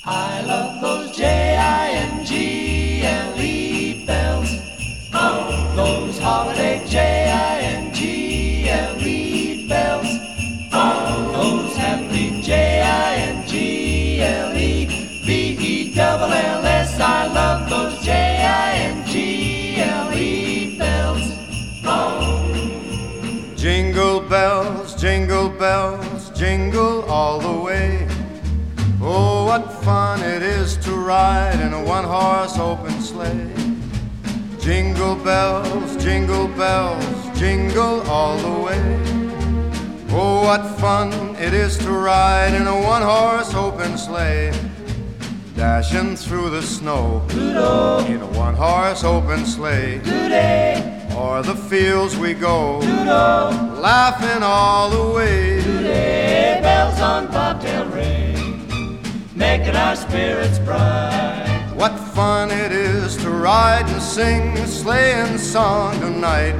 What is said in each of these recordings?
I love those Jingle bells. Oh, those holiday Jingle bells. Oh, those happy Jingle-bells. I love those Jingle bells. Oh. Jingle bells, jingle bells, jingle all the way. Oh, what fun it is to ride in a one-horse open sleigh. Jingle bells, jingle all the way. Oh, what fun it is to ride in a one-horse open sleigh. Dashing through the snow Doodle. in a one-horse open sleigh. Today, O'er the fields we go, Doodle. laughing all the way. Today, bells on bobtail ring, making our spirits bright. What fun it is to ride and sing a sleighing song tonight.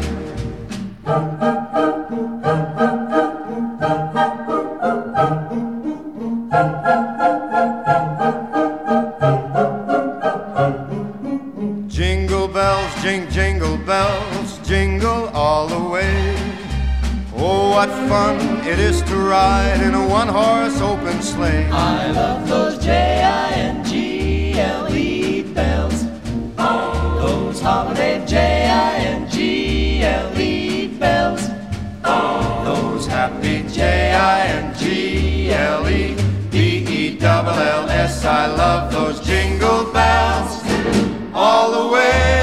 Jingle bells, jingle bells, jingle all the way. Oh, what fun it is to ride in a one-horse open sleigh. I love those Jingle bells. Oh, those holiday Jingle bells. Oh, Those happy Jingle-bells. I love those jingle bells all the way.